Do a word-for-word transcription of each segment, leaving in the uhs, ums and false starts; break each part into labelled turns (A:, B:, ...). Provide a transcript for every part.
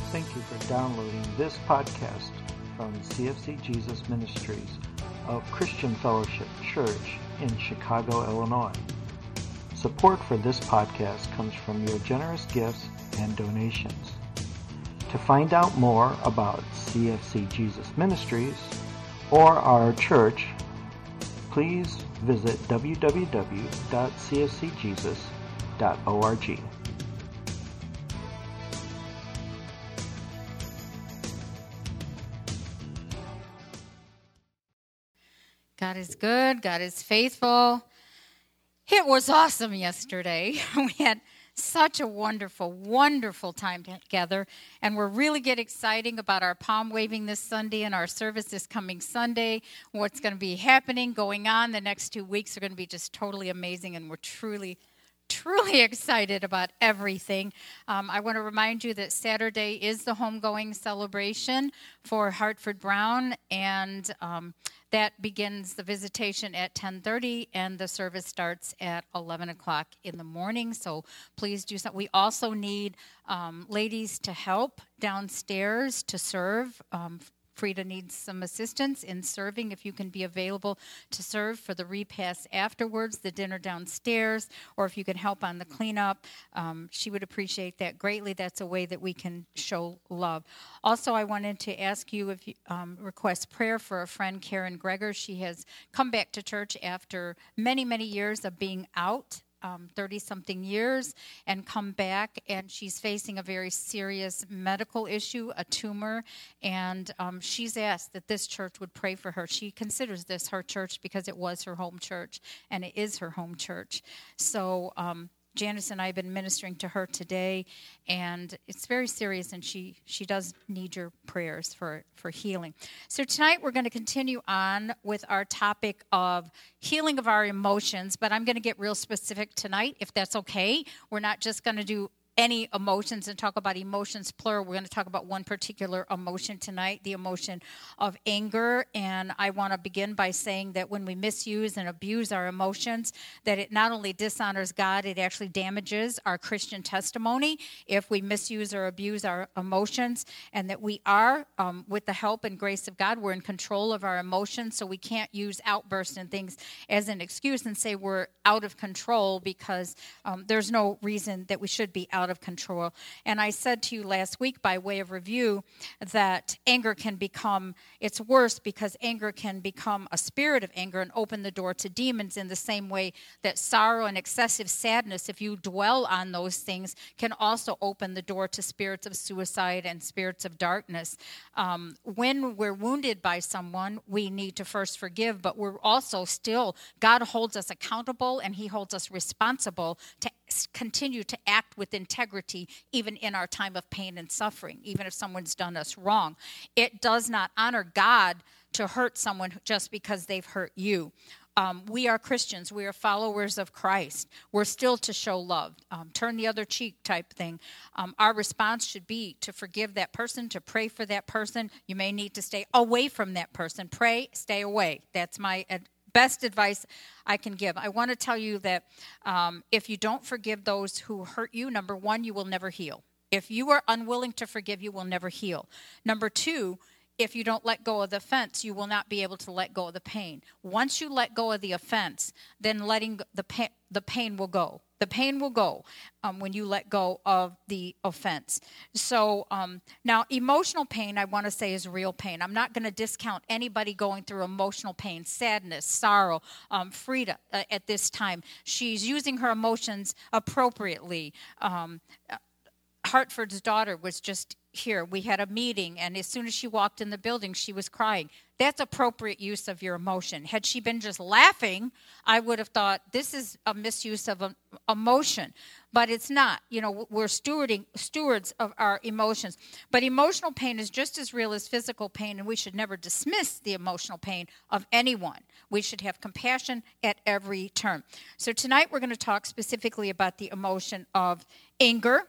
A: Thank you for downloading this podcast from C F C Jesus Ministries of Christian Fellowship Church in Chicago, Illinois. Support for this podcast comes from your generous gifts and donations. To find out more about C F C Jesus Ministries or our church, please visit w w w dot c f c jesus dot org.
B: God is good. God is faithful. It was awesome yesterday. We had such a wonderful, wonderful time together, and we're really getting exciting about our palm waving this Sunday and our service this coming Sunday. What's going to be happening, going on the next two weeks are going to be just totally amazing, and we're truly Truly excited about everything. Um, I want to remind you that Saturday is the homegoing celebration for Hartford Brown, and um, that begins the visitation at ten thirty, and the service starts at eleven o'clock in the morning. So please do so. We also need um, ladies to help downstairs to serve. Um, Frida needs some assistance in serving. If you can be available to serve for the repast afterwards, the dinner downstairs, or if you can help on the cleanup, um, she would appreciate that greatly. That's a way that we can show love. Also, I wanted to ask you if you um, request prayer for a friend, Karen Greger. She has come back to church after many, many years of being out. Um, thirty-something years and come back, and she's facing a very serious medical issue, a tumor, and um, she's asked that this church would pray for her. She considers this her church because it was her home church, and it is her home church. So um, Janice and I have been ministering to her today, and it's very serious, and she, she does need your prayers for, for healing. So tonight we're going to continue on with our topic of healing of our emotions, but I'm going to get real specific tonight, if that's okay. We're not just going to do any emotions and talk about emotions plural. We're going to talk about one particular emotion tonight, the emotion of anger. And I want to begin by saying that when we misuse and abuse our emotions, that it not only dishonors God, it actually damages our Christian testimony if we misuse or abuse our emotions, and that we are, um, with the help and grace of God, we're in control of our emotions, so we can't use outbursts and things as an excuse and say we're out of control, because um, there's no reason that we should be out of control. And I said to you last week, by way of review, that anger can become, it's worse because anger can become a spirit of anger and open the door to demons, in the same way that sorrow and excessive sadness, if you dwell on those things, can also open the door to spirits of suicide and spirits of darkness. Um, when we're wounded by someone, we need to first forgive, but we're also still, God holds us accountable and he holds us responsible to continue to act with integrity even in our time of pain and suffering, even if someone's done us wrong. It does not honor God to hurt someone just because they've hurt you. Um, we are Christians. We are followers of Christ. We're still to show love, um, turn the other cheek type thing. Um, our response should be to forgive that person, to pray for that person. You may need to stay away from that person. Pray, stay away. That's my advice. Best advice I can give. I want to tell you that um, if you don't forgive those who hurt you, number one, you will never heal. If you are unwilling to forgive, you will never heal. Number two, if you don't let go of the offense, you will not be able to let go of the pain. Once you let go of the offense, then letting the pain, the pain will go. The pain will go um, when you let go of the offense. So um, now emotional pain, I want to say, is real pain. I'm not going to discount anybody going through emotional pain, sadness, sorrow. Um, Frida, uh, at this time, she's using her emotions appropriately. Um, Hartford's daughter was just here. We had a meeting, and as soon as she walked in the building, she was crying. That's appropriate use of your emotion. Had she been just laughing, I would have thought this is a misuse of a, emotion. But it's not. You know, we're stewarding stewards of our emotions. But emotional pain is just as real as physical pain, and we should never dismiss the emotional pain of anyone. We should have compassion at every turn. So tonight we're going to talk specifically about the emotion of anger,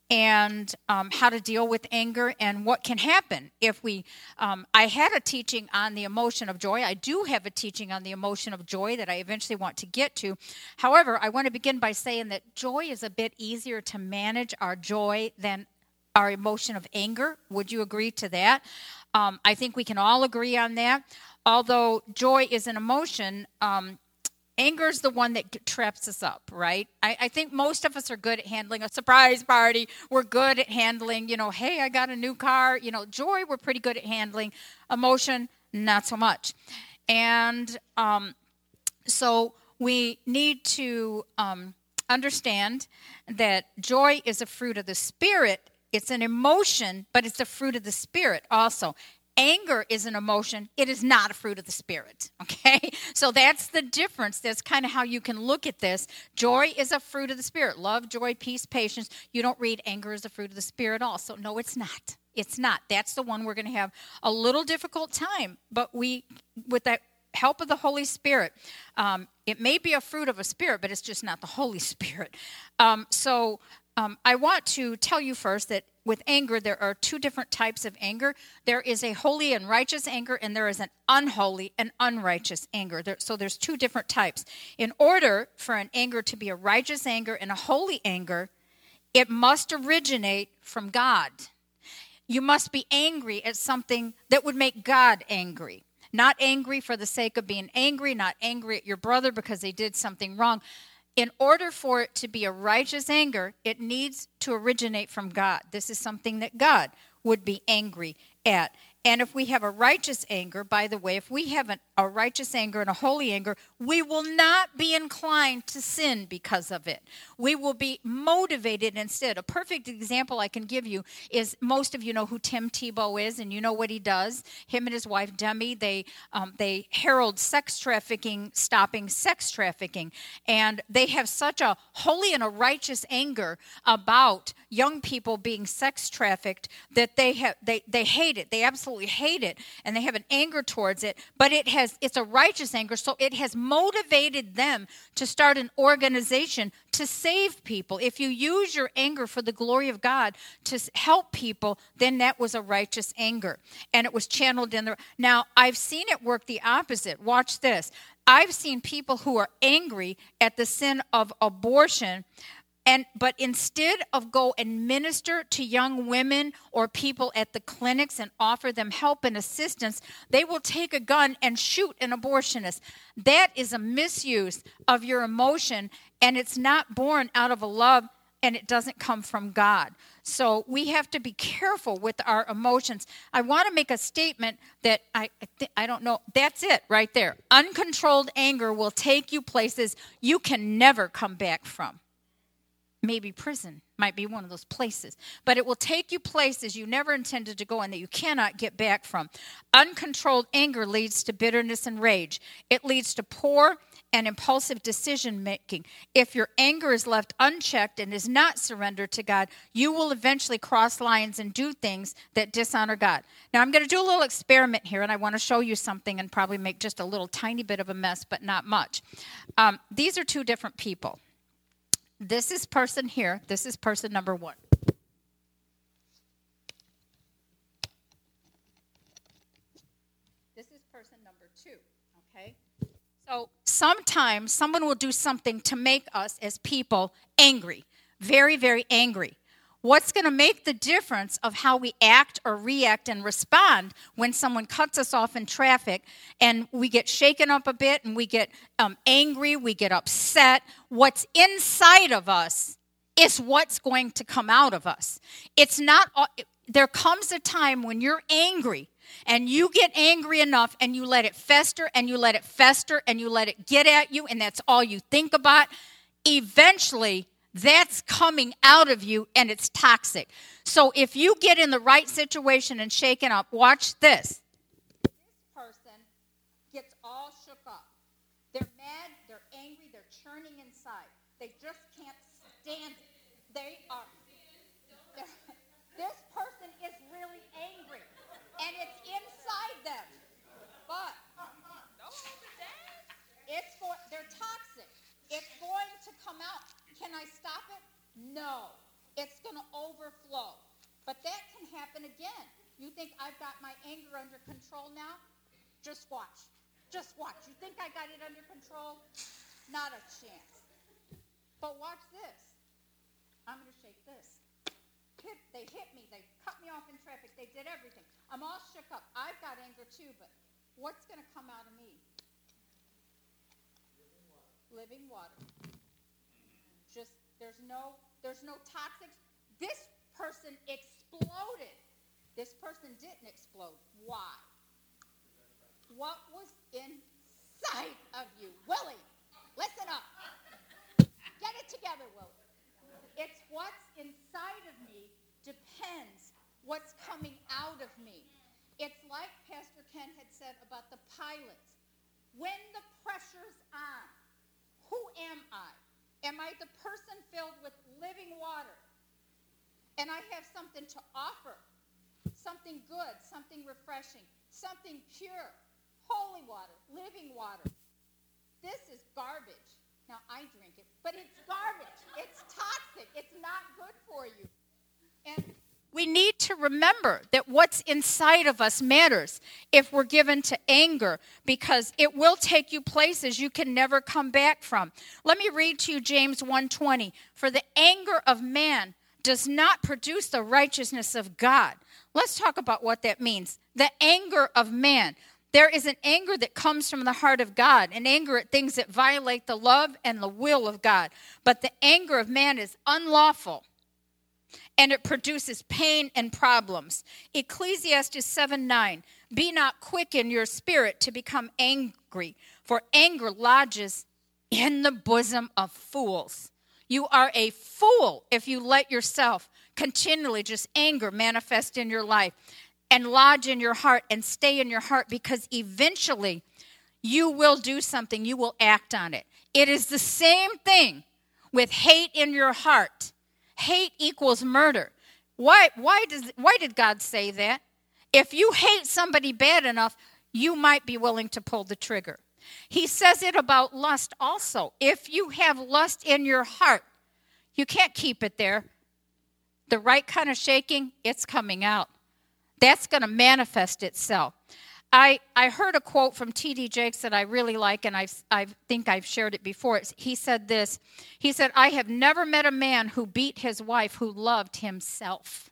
B: and um, how to deal with anger and what can happen if we, um, I had a teaching on the emotion of joy. I do have a teaching on the emotion of joy that I eventually want to get to. However, I want to begin by saying that joy is a bit easier to manage our joy than our emotion of anger. Would you agree to that? Um, I think we can all agree on that. Although joy is an emotion, um, anger is the one that traps us up, right? I, I think most of us are good at handling a surprise party. We're good at handling, you know, hey, I got a new car. You know, joy, we're pretty good at handling. Emotion, not so much. And um, so we need to um, understand that joy is a fruit of the Spirit. It's an emotion, but it's a fruit of the Spirit also. Anger is an emotion. It is not a fruit of the Spirit, okay? So that's the difference. That's kind of how you can look at this. Joy is a fruit of the Spirit. Love, joy, peace, patience. You don't read anger as a fruit of the Spirit also. No, it's not. It's not. That's the one we're going to have a little difficult time. But we, with that help of the Holy Spirit, um, it may be a fruit of a Spirit, but it's just not the Holy Spirit. Um, so um, I want to tell you first that with anger, there are two different types of anger. There is a holy and righteous anger, and there is an unholy and unrighteous anger. There, so there's two different types. In order for an anger to be a righteous anger and a holy anger, it must originate from God. You must be angry at something that would make God angry. Not angry for the sake of being angry, not angry at your brother because they did something wrong. In order for it to be a righteous anger, it needs to originate from God. This is something that God would be angry at. And if we have a righteous anger, by the way, if we have an, a righteous anger and a holy anger, we will not be inclined to sin because of it. We will be motivated instead. A perfect example I can give you is, most of you know who Tim Tebow is, and you know what he does. Him and his wife, Demi, they um, they herald sex trafficking, stopping sex trafficking. And they have such a holy and a righteous anger about young people being sex trafficked that they have they, they hate it. They absolutely hate it, and they have an anger towards it, but it has it's a righteous anger, so it has motivated them to start an organization to save people. If you use your anger for the glory of God to help people, then that was a righteous anger, and it was channeled in the... Now, I've seen it work the opposite. Watch this. I've seen people who are angry at the sin of abortion, And but instead of go and minister to young women or people at the clinics and offer them help and assistance, they will take a gun and shoot an abortionist. That is a misuse of your emotion, and it's not born out of a love, and it doesn't come from God. So we have to be careful with our emotions. I want to make a statement that I I, th- I don't know. That's it right there. Uncontrolled anger will take you places you can never come back from. Maybe prison might be one of those places. But it will take you places you never intended to go and that you cannot get back from. Uncontrolled anger leads to bitterness and rage. It leads to poor and impulsive decision making. If your anger is left unchecked and is not surrendered to God, you will eventually cross lines and do things that dishonor God. Now, I'm going to do a little experiment here, and I want to show you something and probably make just a little tiny bit of a mess, but not much. Um, these are two different people. This is person here. This is person number one. This is person number two, okay? So sometimes someone will do something to make us as people angry, very, very angry. What's going to make the difference of how we act or react and respond when someone cuts us off in traffic and we get shaken up a bit and we get um, angry, we get upset? What's inside of us is what's going to come out of us. It's not, there comes a time when you're angry and you get angry enough and you let it fester and you let it fester and you let it get at you, and that's all you think about. Eventually, that's coming out of you, and it's toxic. So if you get in the right situation and shaken up, watch this. This person gets all shook up. They're mad, they're angry, they're churning inside. They just can't stand it. They are. This person is really angry, and it's inside them. But it's for, they're toxic. It's going to come out. Can I stop it? No. It's going to overflow. But that can happen again. You think I've got my anger under control now? Just watch. Just watch. You think I got it under control? Not a chance. But watch this. I'm going to shake this. hit, they hit me, they cut me off in traffic, they did everything. I'm all shook up. I've got anger too, but what's going to come out of me? Living water. Just, there's no, there's no toxic. This person exploded. This person didn't explode. Why? What was inside of you? Willie, listen up. Get it together, Willie. It's what's inside of me depends what's coming out of me. It's like Pastor Ken had said about the pilots. When the pressure's on, who am I? Am I the person filled with living water? And I have something to offer, something good, something refreshing, something pure, holy water, living water. This is garbage. Now, I drink it, but it's garbage. It's toxic. It's not good for you. And we need to remember that what's inside of us matters if we're given to anger, because it will take you places you can never come back from. Let me read to you James one twenty. For the anger of man does not produce the righteousness of God. Let's talk about what that means. The anger of man. There is an anger that comes from the heart of God, an anger at things that violate the love and the will of God. But the anger of man is unlawful, and it produces pain and problems. Ecclesiastes seven nine, be not quick in your spirit to become angry, for anger lodges in the bosom of fools. You are a fool if you let yourself continually just anger manifest in your life and lodge in your heart and stay in your heart, because eventually you will do something. You will act on it. It is the same thing with hate in your heart. Hate equals murder. Why, why, does, why did God say that? If you hate somebody bad enough, you might be willing to pull the trigger. He says it about lust also. If you have lust in your heart, you can't keep it there. The right kind of shaking, it's coming out. That's going to manifest itself. I, I heard a quote from T D Jakes that I really like, and I I think I've shared it before. It's, he said this. He said, I have never met a man who beat his wife who loved himself.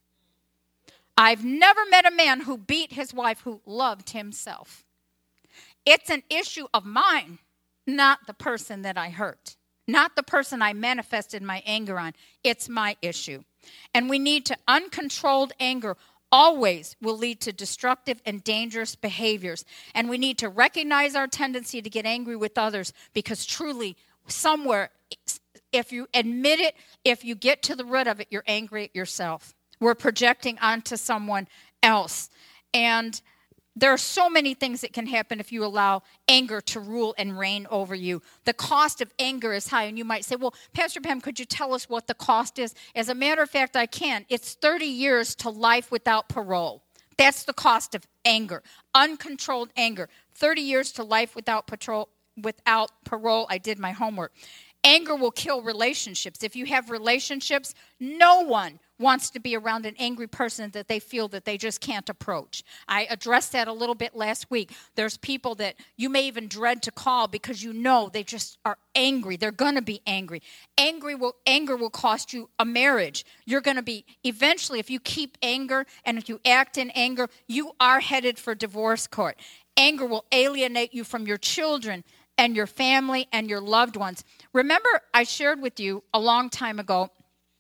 B: I've never met a man who beat his wife who loved himself. It's an issue of mine, not the person that I hurt, not the person I manifested my anger on. It's my issue. And we need to uncontrolled anger always will lead to destructive and dangerous behaviors. And we need to recognize our tendency to get angry with others, because truly, somewhere, if you admit it, if you get to the root of it, you're angry at yourself. We're projecting onto someone else. And there are so many things that can happen if you allow anger to rule and reign over you. The cost of anger is high, and you might say, well, Pastor Pam, could you tell us what the cost is? As a matter of fact, I can. It's thirty years to life without parole. That's the cost of anger, uncontrolled anger. thirty years to life without patrol, without parole. I did my homework. Anger will kill relationships. If you have relationships, no one wants to be around an angry person that they feel that they just can't approach. I addressed that a little bit last week. There's people that you may even dread to call because you know they just are angry. They're going to be angry. Angry will, anger will cost you a marriage. You're going to be, eventually, if you keep anger and if you act in anger, you are headed for divorce court. Anger will alienate you from your children and your family and your loved ones. Remember, I shared with you a long time ago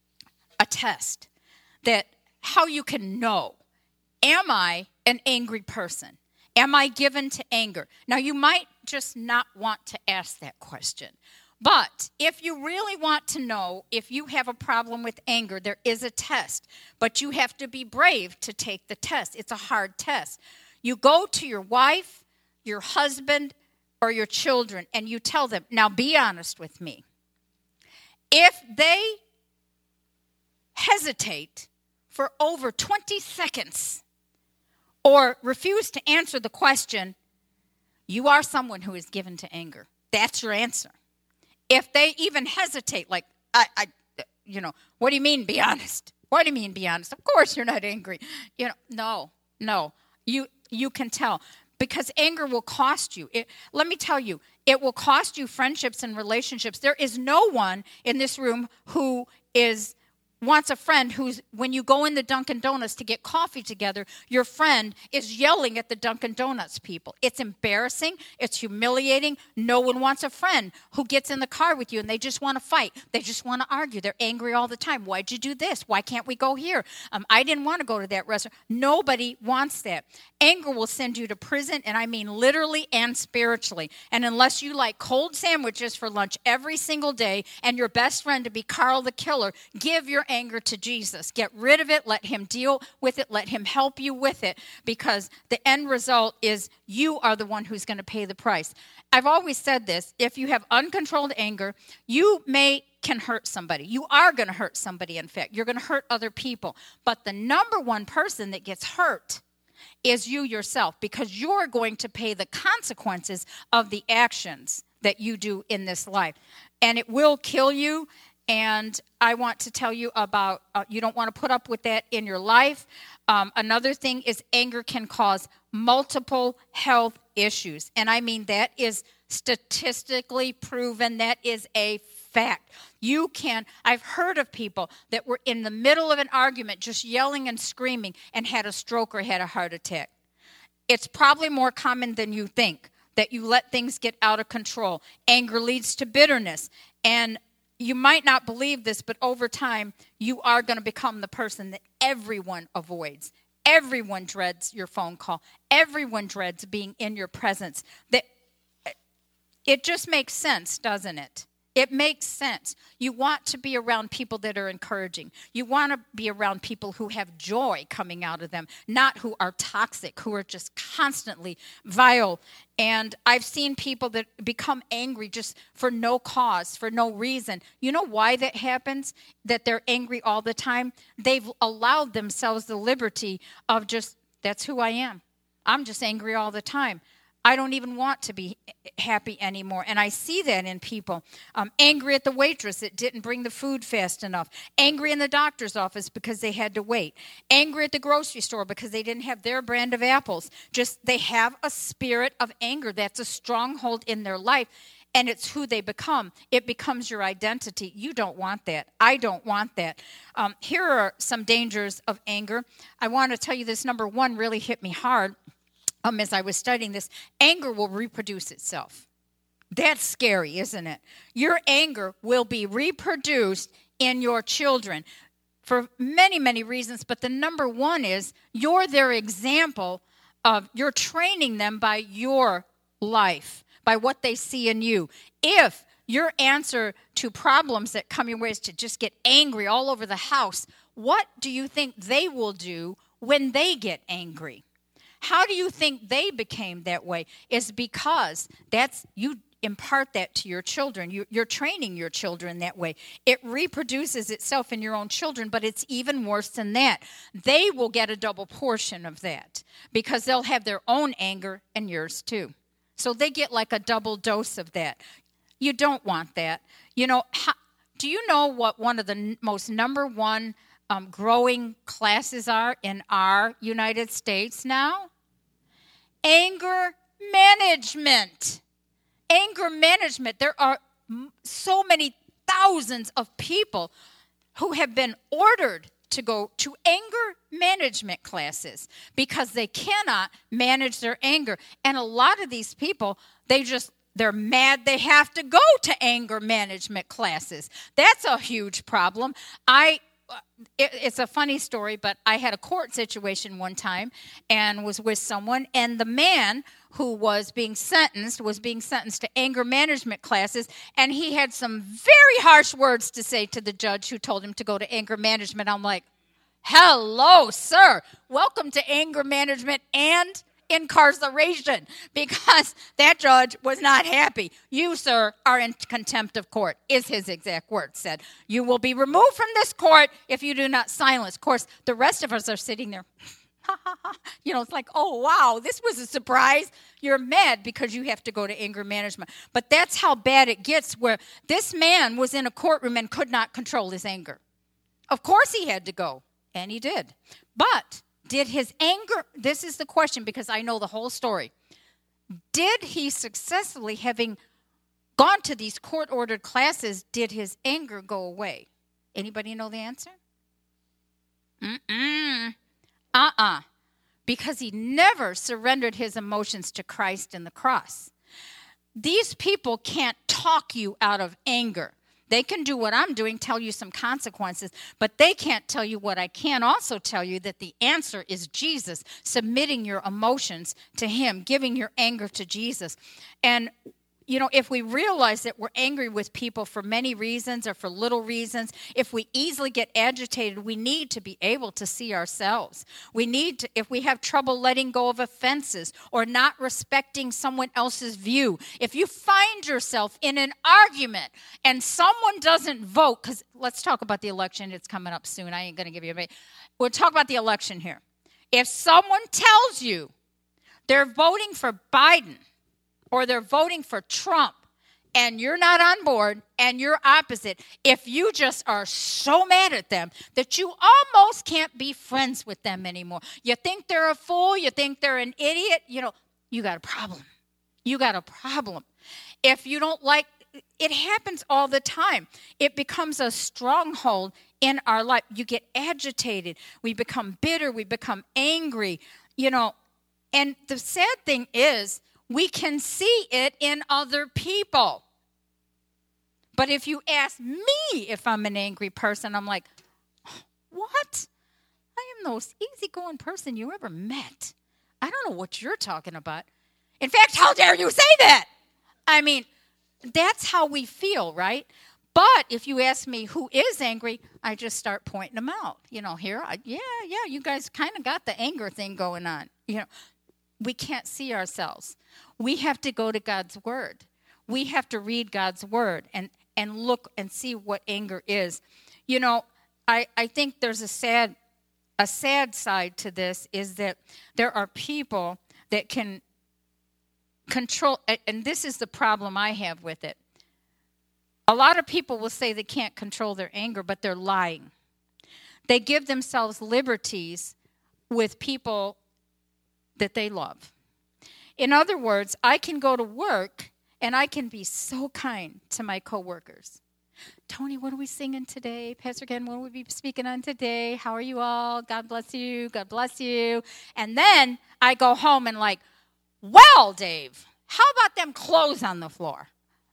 B: a test that how you can know, am I an angry person? Am I given to anger? Now, you might just not want to ask that question. But if you really want to know if you have a problem with anger, there is a test. But you have to be brave to take the test. It's a hard test. You go to your wife, your husband, or your children, and you tell them, now be honest with me. If they hesitate for over twenty seconds or refuse to answer the question, you are someone who is given to anger. That's your answer. If they even hesitate, like, I, I, you know, what do you mean be honest? What do you mean be honest? Of course you're not angry. You know, no, no. You you can tell. Because anger will cost you. It, let me tell you, it will cost you friendships and relationships. There is no one in this room who is wants a friend who's, when you go in the Dunkin' Donuts to get coffee together, your friend is yelling at the Dunkin' Donuts people. It's embarrassing. It's humiliating. No one wants a friend who gets in the car with you and they just want to fight. They just want to argue. They're angry all the time. Why'd you do this? Why can't we go here? Um, I didn't want to go to that restaurant. Nobody wants that. Anger will send you to prison, and I mean literally and spiritually. And unless you like cold sandwiches for lunch every single day and your best friend to be Carl the Killer, give your anger to Jesus. Get rid of it. Let him deal with it. Let him help you with it, because the end result is you are the one who's going to pay the price. I've always said this. If you have uncontrolled anger, you may can hurt somebody. You are going to hurt somebody, in fact. You're going to hurt other people. But the number one person that gets hurt is you yourself, because you're going to pay the consequences of the actions that you do in this life. And it will kill you. And I want to tell you about, uh, you don't want to put up with that in your life. Um, another thing is anger can cause multiple health issues. And I mean, that is statistically proven. That is a fact. You can, I've heard of people that were in the middle of an argument just yelling and screaming and had a stroke or had a heart attack. It's probably more common than you think that you let things get out of control. Anger leads to bitterness. And you might not believe this, but over time, you are going to become the person that everyone avoids. Everyone dreads your phone call. Everyone dreads being in your presence. That it just makes sense, doesn't it? It makes sense. You want to be around people that are encouraging. You want to be around people who have joy coming out of them, not who are toxic, who are just constantly vile. And I've seen people that become angry just for no cause, for no reason. You know why that happens? That they're angry all the time? They've allowed themselves the liberty of just, that's who I am. I'm just angry all the time. I don't even want to be happy anymore. And I see that in people. Um, angry at the waitress that didn't bring the food fast enough. Angry in the doctor's office because they had to wait. Angry at the grocery store because they didn't have their brand of apples. Just they have a spirit of anger that's a stronghold in their life. And it's who they become. It becomes your identity. You don't want that. I don't want that. Um, here are some dangers of anger. I want to tell you this. Number one really hit me hard. Um, as I was studying this, anger will reproduce itself. That's scary, isn't it? Your anger will be reproduced in your children for many, many reasons. But the number one is you're their example of, you're training them by your life, by what they see in you. If your answer to problems that come your way is to just get angry all over the house, what do you think they will do when they get angry? How do you think they became that way? It's because that's, you impart that to your children. You, you're training your children that way. It reproduces itself in your own children, but it's even worse than that. They will get a double portion of that because they'll have their own anger and yours too. So they get like a double dose of that. You don't want that. You know, how, do you know what one of the n- most number one Um, growing classes are in our United States now? Anger management. Anger management. There are m- so many thousands of people who have been ordered to go to anger management classes because they cannot manage their anger. And a lot of these people, they just, they're mad they have to go to anger management classes. That's a huge problem. I It, it's a funny story, but I had a court situation one time and was with someone, and the man who was being sentenced was being sentenced to anger management classes, and he had some very harsh words to say to the judge who told him to go to anger management. I'm like, hello, sir. Welcome to anger management and incarceration, because that judge was not happy. You, sir, are in contempt of court, is his exact words said. You will be removed from this court if you do not silence. Of course, the rest of us are sitting there. You know, it's like, oh, wow, this was a surprise. You're mad because you have to go to anger management. But that's how bad it gets, where this man was in a courtroom and could not control his anger. Of course he had to go, and he did. But did his anger, this is the question because I know the whole story. Did he successfully, having gone to these court-ordered classes, did his anger go away? Anybody know the answer? Mm-mm. Uh-uh. Because he never surrendered his emotions to Christ and the cross. These people can't talk you out of anger. They can do what I'm doing, tell you some consequences, but they can't tell you what I can also tell you, that the answer is Jesus, submitting your emotions to him, giving your anger to Jesus. And you know, if we realize that we're angry with people for many reasons or for little reasons, if we easily get agitated, we need to be able to see ourselves. We need to, if we have trouble letting go of offenses or not respecting someone else's view, if you find yourself in an argument and someone doesn't vote, because let's talk about the election, it's coming up soon. I ain't going to give you a We'll talk about the election here. If someone tells you they're voting for Biden, or they're voting for Trump, and you're not on board, and you're opposite, if you just are so mad at them that you almost can't be friends with them anymore, you think they're a fool, you think they're an idiot, you know, you got a problem. You got a problem. If you don't like, it happens all the time. It becomes a stronghold in our life. You get agitated. We become bitter. We become angry, you know, and the sad thing is, we can see it in other people. But if you ask me if I'm an angry person, I'm like, what? I am the most easygoing person you ever met. I don't know what you're talking about. In fact, how dare you say that? I mean, that's how we feel, right? But if you ask me who is angry, I just start pointing them out. You know, here, I, yeah, yeah, you guys kind of got the anger thing going on. You know, we can't see ourselves. We have to go to God's word. We have to read God's word and, and look and see what anger is. You know, I, I think there's a sad a sad side to this is that there are people that can control, and this is the problem I have with it. A lot of people will say they can't control their anger, but they're lying. They give themselves liberties with people that they love. In other words, I can go to work and I can be so kind to my coworkers. Tony, what are we singing today? Pastor Ken, what will we be speaking on today? How are you all? God bless you. God bless you. And then I go home and like, well, Dave, how about them clothes on the floor?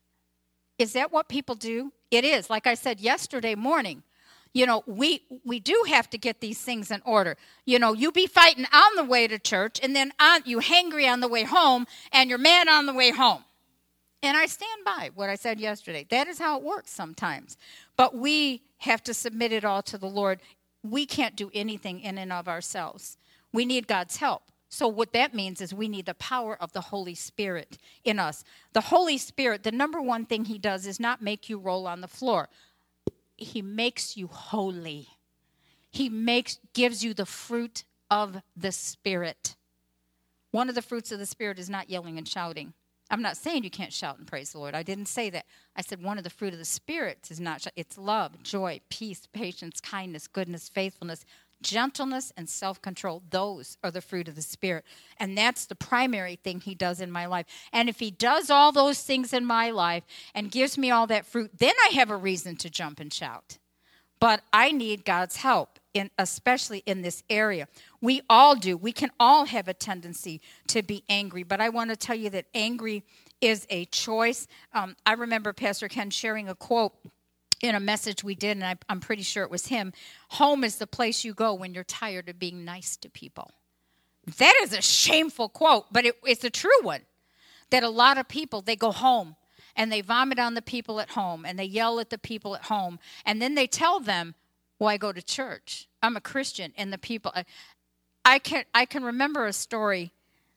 B: Is that what people do? It is. Like I said yesterday morning, you know, we we do have to get these things in order. You know, you be fighting on the way to church, and then on, you hangry on the way home, and you're mad on the way home. And I stand by what I said yesterday. That is how it works sometimes. But we have to submit it all to the Lord. We can't do anything in and of ourselves. We need God's help. So what that means is we need the power of the Holy Spirit in us. The Holy Spirit, the number one thing he does is not make you roll on the floor. He makes you holy. He makes gives you the fruit of the Spirit. One of the fruits of the Spirit is not yelling and shouting. I'm not saying you can't shout and praise the Lord. I didn't say that. I said one of the fruit of the Spirit is not, it's love, joy, peace, patience, kindness, goodness, faithfulness, gentleness, and self-control. Those are the fruit of the Spirit. And that's the primary thing he does in my life. And if he does all those things in my life and gives me all that fruit, then I have a reason to jump and shout. But I need God's help, in, especially in this area. We all do. We can all have a tendency to be angry. But I want to tell you that angry is a choice. Um, I remember Pastor Ken sharing a quote in a message we did, and I, I'm pretty sure it was him. Home is the place you go when you're tired of being nice to people. That is a shameful quote, but it, it's a true one. That a lot of people, they go home, and they vomit on the people at home, and they yell at the people at home, and then they tell them, well, I go to church. I'm a Christian, and the people... I, I can, I can remember a story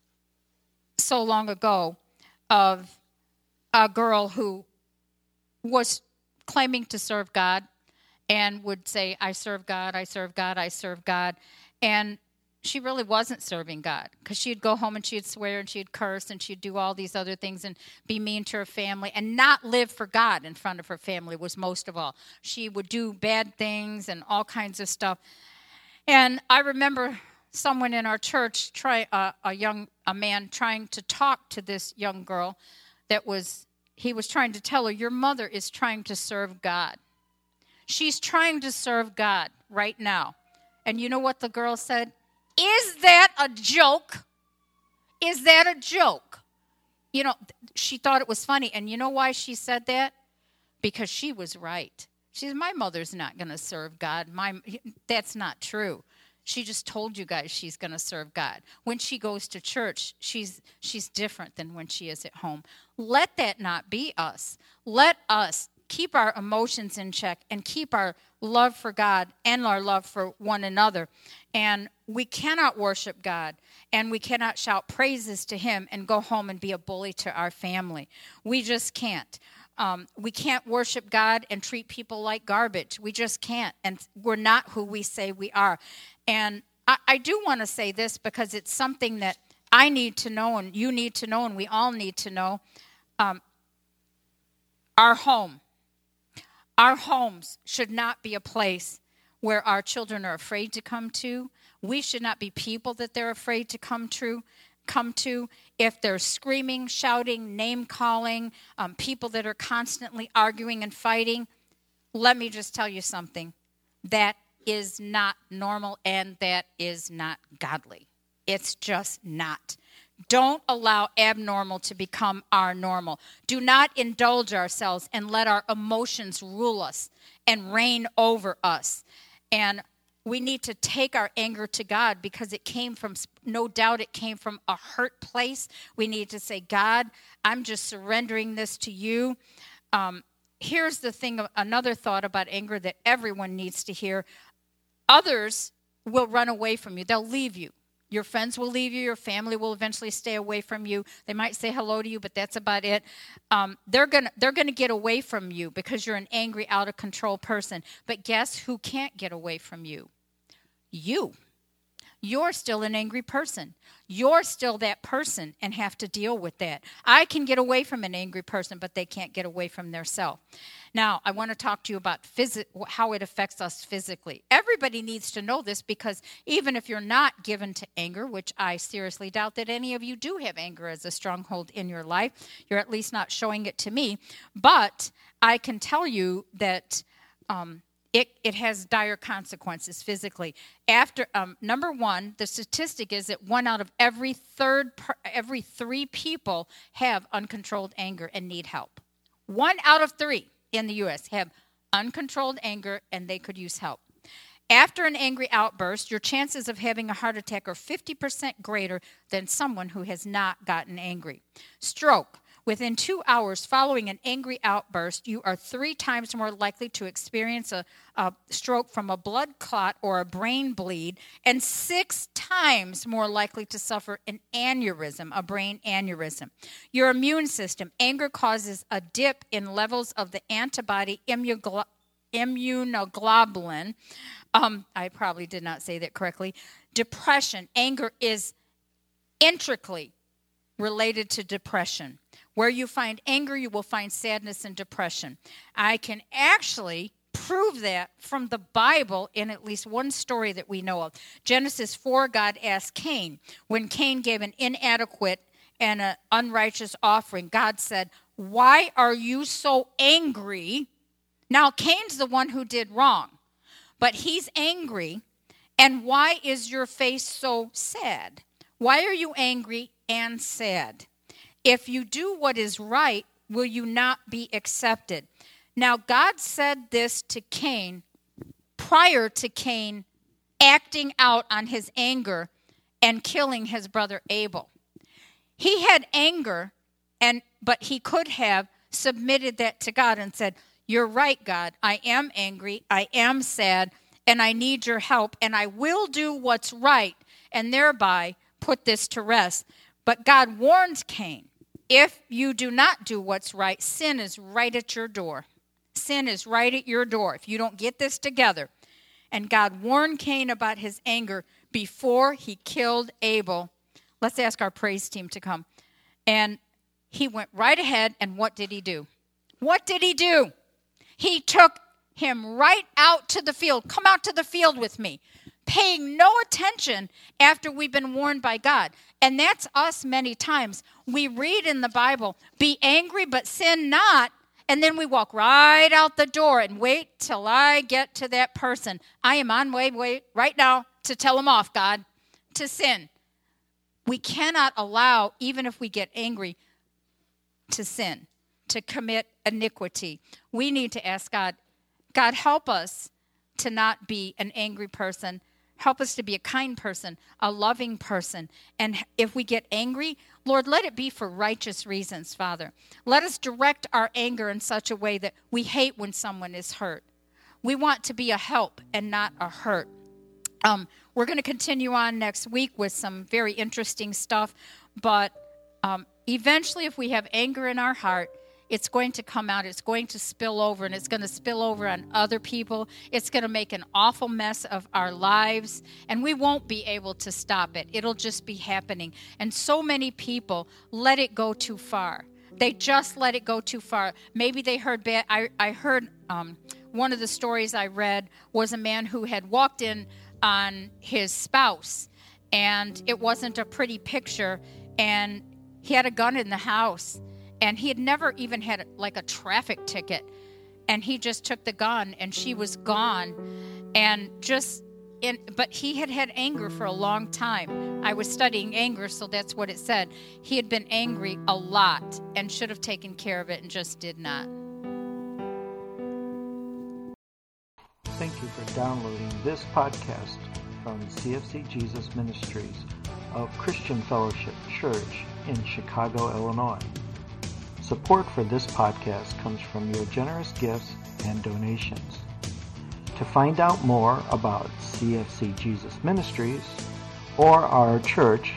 B: so long ago of a girl who was claiming to serve God and would say, I serve God, I serve God, I serve God. And she really wasn't serving God because she'd go home and she'd swear and she'd curse and she'd do all these other things and be mean to her family and not live for God in front of her family was most of all. She would do bad things and all kinds of stuff. And I remember someone in our church, try uh, a young a man trying to talk to this young girl that was, he was trying to tell her, your mother is trying to serve God. She's trying to serve God right now. And you know what the girl said? Is that a joke? Is that a joke? You know, she thought it was funny. And you know why she said that? Because she was right. She said, my mother's not going to serve God. My, that's not true. She just told you guys she's going to serve God. When she goes to church, she's she's different than when she is at home. Let that not be us. Let us keep our emotions in check and keep our love for God and our love for one another. And we cannot worship God and we cannot shout praises to him and go home and be a bully to our family. We just can't. Um, we can't worship God and treat people like garbage. We just can't. And we're not who we say we are. And I, I do want to say this because it's something that I need to know and you need to know and we all need to know. Um, our home. Our homes should not be a place where our children are afraid to come to. We should not be people that they're afraid to come to. come to. If they're screaming, shouting, name-calling, um, people that are constantly arguing and fighting, let me just tell you something. That is not normal and that is not godly. It's just not. Don't allow abnormal to become our normal. Do not indulge ourselves and let our emotions rule us and reign over us. And we need to take our anger to God because it came from, no doubt it came from a hurt place. We need to say, God, I'm just surrendering this to you. Um, here's the thing, another thought about anger that everyone needs to hear. Others will run away from you. They'll leave you. Your friends will leave you. Your family will eventually stay away from you. They might say hello to you, but that's about it. Um, they're gonna they're gonna get away from you because you're an angry, out of control person. But guess who can't get away from you? You. You're still an angry person. You're still that person and have to deal with that. I can get away from an angry person, but they can't get away from their self. Now, I want to talk to you about phys- how it affects us physically. Everybody needs to know this because even if you're not given to anger, which I seriously doubt that any of you do have anger as a stronghold in your life, you're at least not showing it to me. But I can tell you that um, It, it has dire consequences physically. After um, number one, the statistic is that one out of every third, per, every three people have uncontrolled anger and need help. One out of three in the U S have uncontrolled anger and they could use help. After an angry outburst, your chances of having a heart attack are fifty percent greater than someone who has not gotten angry. Stroke. Within two hours following an angry outburst, you are three times more likely to experience a, a stroke from a blood clot or a brain bleed, and six times more likely to suffer an aneurysm, a brain aneurysm. Your immune system. Anger causes a dip in levels of the antibody immunoglo- immunoglobulin. Um, I probably did not say that correctly. Depression. Anger is intricately related to depression. Where you find anger, you will find sadness and depression. I can actually prove that from the Bible in at least one story that we know of. Genesis four, God asked Cain, when Cain gave an inadequate and an unrighteous offering, God said, why are you so angry? Now, Cain's the one who did wrong, but he's angry. And why is your face so sad? Why are you angry and sad? If you do what is right, will you not be accepted? Now, God said this to Cain prior to Cain acting out on his anger and killing his brother Abel. He had anger, and but he could have submitted that to God and said, you're right, God. I am angry. I am sad, and I need your help, and I will do what's right, and thereby put this to rest. But God warns Cain, if you do not do what's right, sin is right at your door. Sin is right at your door if you don't get this together. And God warned Cain about his anger before he killed Abel. Let's ask our praise team to come. And he went right ahead, and what did he do? What did he do? He took him right out to the field. Come out to the field with me. Paying no attention after we've been warned by God. And that's us many times. We read in the Bible, be angry but sin not, And then we walk right out the door and wait till I get to that person. I am on way, way right now to tell them off, God, to sin. We cannot allow, even if we get angry, to sin, to commit iniquity. We need to ask God, God, help us to not be an angry person. Help us to be a kind person, a loving person. And if we get angry, Lord, let it be for righteous reasons, Father. Let us direct our anger in such a way that we hate when someone is hurt. We want to be a help and not a hurt. Um, we're going to continue on next week with some very interesting stuff. But um, eventually, if we have anger in our heart, it's going to come out, it's going to spill over, and it's going to spill over on other people. It's going to make an awful mess of our lives, and we won't be able to stop it. It'll just be happening. And so many people let it go too far. They just let it go too far. Maybe they heard bad. I, I heard um, one of the stories I read was a man who had walked in on his spouse, and it wasn't a pretty picture, and he had a gun in the house. And he had never even had, like, a traffic ticket. And he just took the gun, and she was gone. And just, in, but he had had anger for a long time. I was studying anger, so that's what it said. He had been angry a lot and should have taken care of it and just did not.
A: Thank you for downloading this podcast from C F C Jesus Ministries of Christian Fellowship Church in Chicago, Illinois. Support for this podcast comes from your generous gifts and donations. To find out more about C F C Jesus Ministries or our church,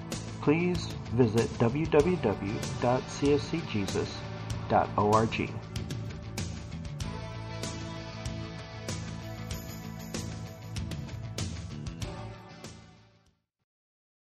A: please visit w w w dot c f c jesus dot org.